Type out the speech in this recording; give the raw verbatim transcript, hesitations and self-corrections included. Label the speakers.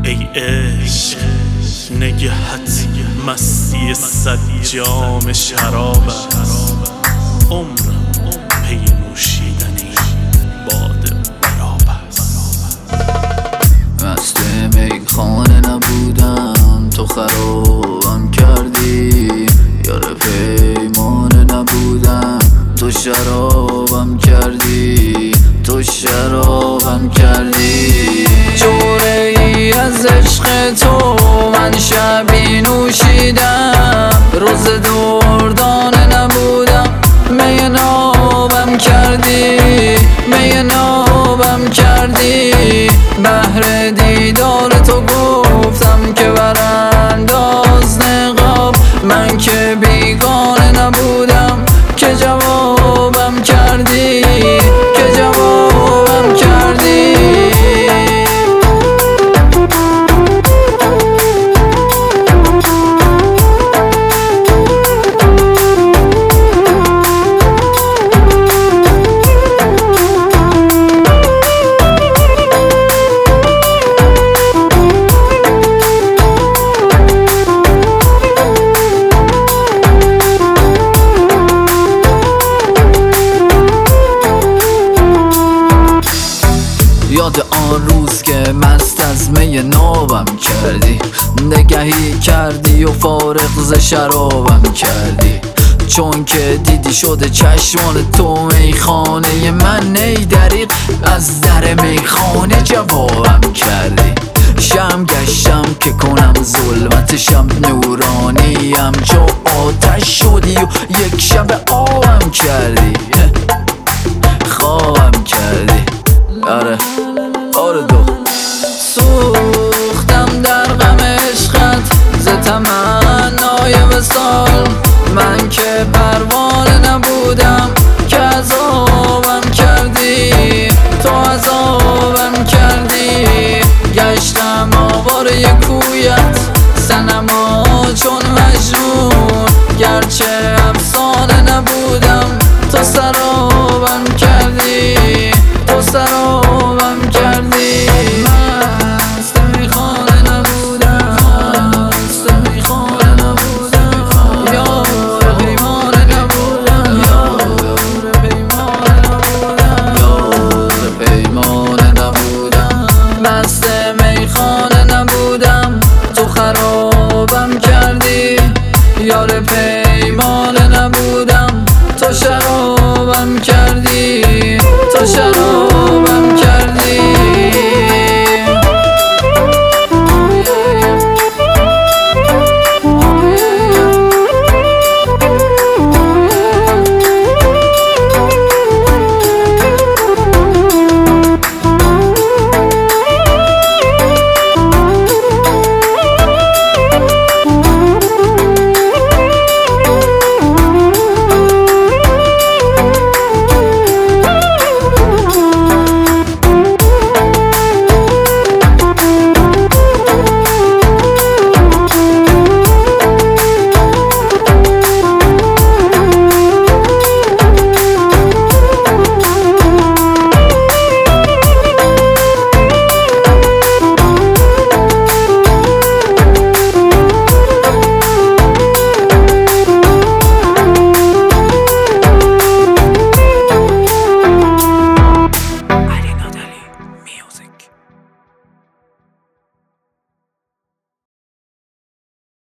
Speaker 1: ای عشق نگهت مستی صد جام شراب است، عمرم پی نوشیدنی باده براب است.
Speaker 2: مست میخانه نبودم تو خرابم کردی، یار پیمانه نبودم تو شرابم کردی، تو شرابم کردی. جوره ای از عشق تو من شبی نوشیدم، روز دردانه نبودم می نابم کردی، می نابم کردی. بهر دیدار تو گفتم که برانداز نقاب، من که بیگانه نبودم که جوابم کردی، که جوابم کردی. یاد آن روز که مست از می نابم کردی، نگهی کردی و فارغ ز شرابم کردی. چون که دیدی شده چشمان تو میخانه من، ای دریغ از در میخانه جوابم کردی. شم گشتم که کنم ظلمت شب نورانیم، چو آتش شدی و یک شب آبم کردی، خوابم کردی. آره آره دو سو